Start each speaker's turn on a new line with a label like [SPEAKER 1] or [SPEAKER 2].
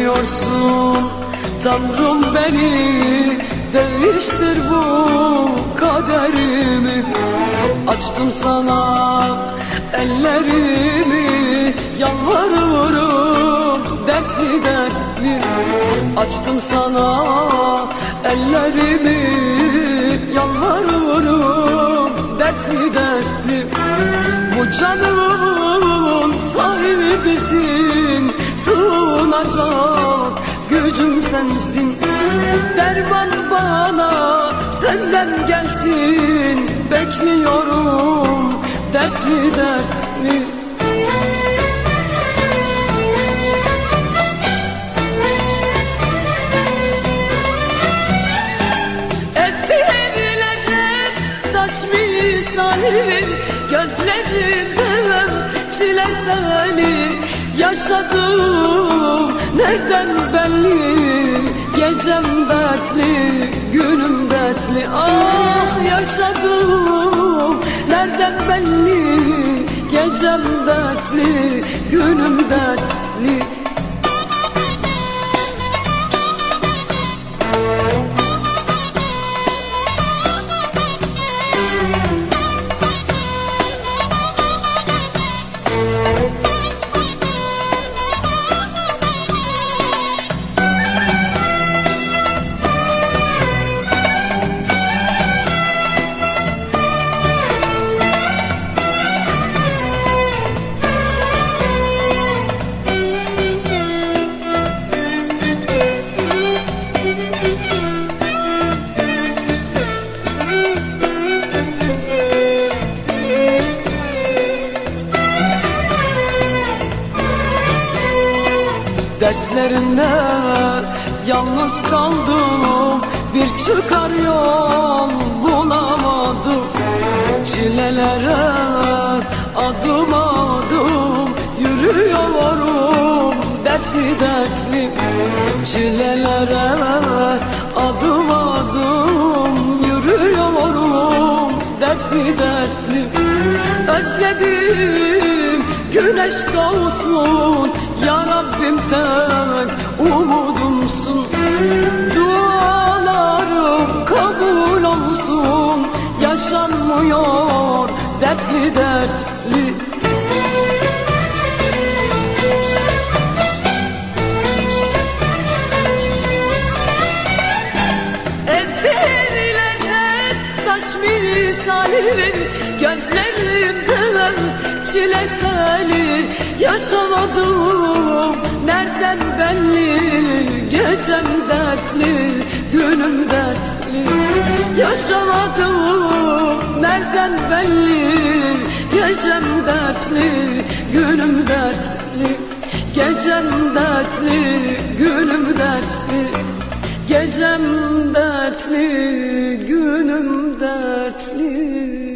[SPEAKER 1] Görmüyorsun Tanrım beni, değiştir bu kaderimi. Açtım sana ellerimi, yalvarırım dertli dertli. Açtım sana ellerimi, yalvarırım dertli dertli. Bu canımın sahibisin, sığınacak gücüm sensin. Derman bana senden gelsin, bekliyorum dertli dertli. Esirlere taş misali, gözlerimden çile seni. Yaşadım nereden belli, gecem dertli, günüm dertli. Ah yaşadım nereden belli, gecem dertli, günüm dertli. Dertlerimle yalnız kaldım, bir çıkar yol bulamadım. Çilelere adım adım yürüyorum dertli dertli. Çilelere adım adım yürüyorum dertli dertli. Özledim güneş doğsun, ya Rabbim tek umudumsun. Dualarım kabul olsun, yaşanmıyor dertli dertli. Ezdirilere taş misali, gözlerimden çile seni. Yaşamadım nereden belli, gecem dertli, günüm dertli. Yaşamadım nereden belli, gecem dertli, günüm dertli. Gecem dertli, günüm dertli. Gecem dertli, günüm dertli.